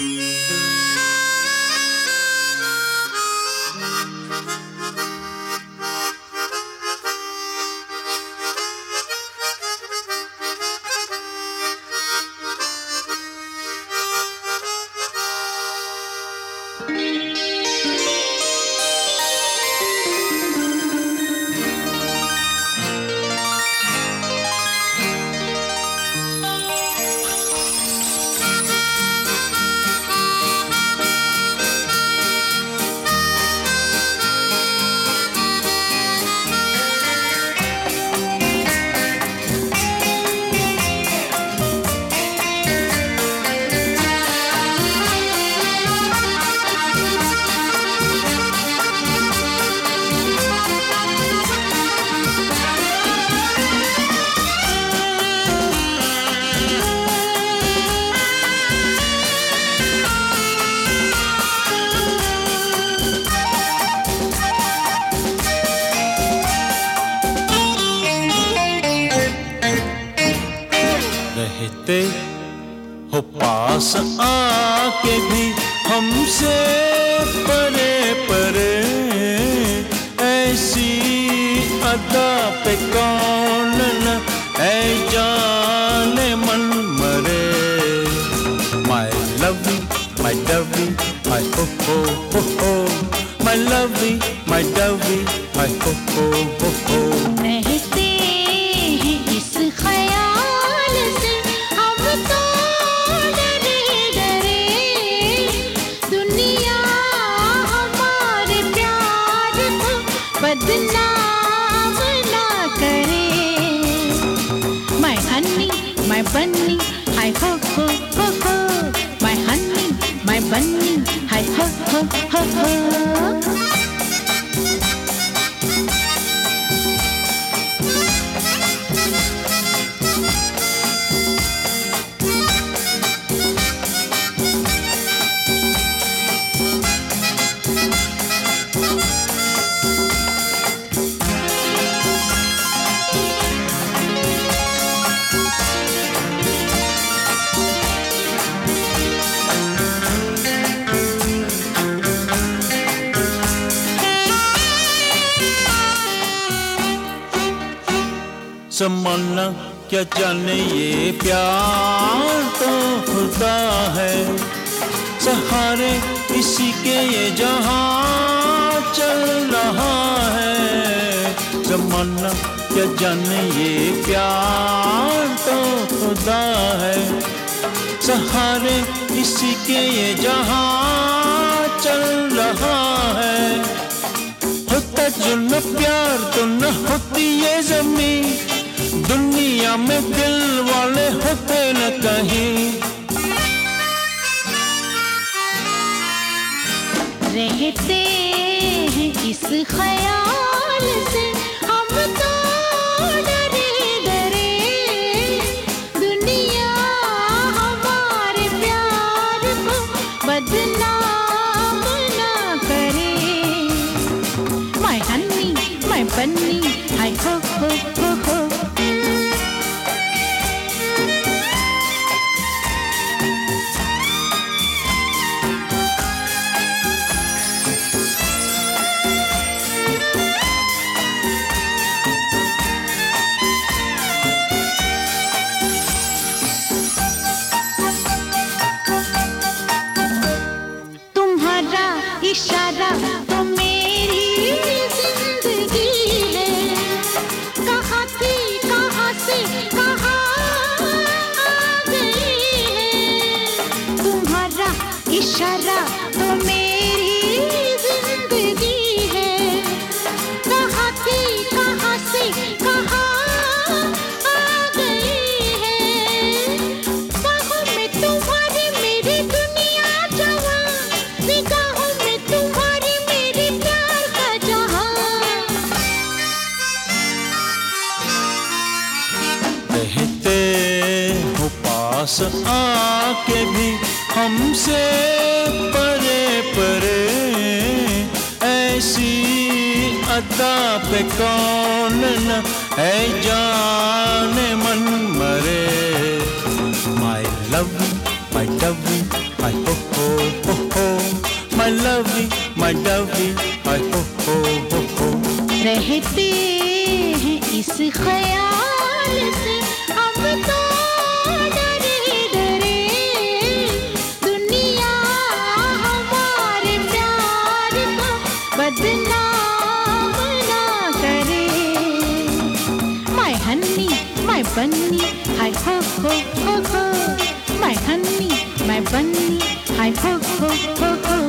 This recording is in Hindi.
रहते हो पास आके भी हमसे परे परे, ऐसी अदा पे कौन न ऐ जाने मन मरे। My lovey, my dovey, my ho ho ho ho, my lovey, my dovey, my ho ho ho ho। रहते हैं इस ख्याल से हम तो डरे डरे, दुनिया हमारे प्यार को बदनाम ना करे। My honey, my bunny, hi ho ho ho ho, my honey, my bunny, hi ho ho ho ho। ज़माना क्या जाने ये प्यार तो खुदा है, सहारे इसी के ये जहां चल रहा है। ज़माना क्या जाने ये प्यार तो खुदा है, सहारे इसी के ये जहां चल रहा है। होता जो न प्यार तो न होती ये ज़मीं, दुनिया में दिल वाले होते न कहीं। रहते हैं इस ख्याल से हम तो डरे डरे, दुनिया हमारे प्यार को बदनाम ना करे। My honey, my bunny, hi ho ho ho ho। इशारा तो मेरी जिंदगी है, कहाँ थी कहाँ से कहाँ आ गई है। तुम्हारा इशारा तो मेरी जिंदगी है, कहाँ थी कहाँ से कहाँ आ गई है। बाहों में तुम्हारी मेरी दुनिया जवां, निगाहों में तुम्हारी मेरी प्यार का जहां। रहते हो पास आके भी हमसे परे परे, ऐसी अदा पे कौन न है जाने मन मरे। My lovey, my dovey, my ho ho my lovey, my dovey, hi ho ho ho ho. रहते हैं इस ख्याल से अब तो डरे डरे, दुनिया हमारे प्यार को बदनाम ना करे। My honey, my bunny, hi ho ho ho ho. My honey, my bunny, hi ho ho ho ho.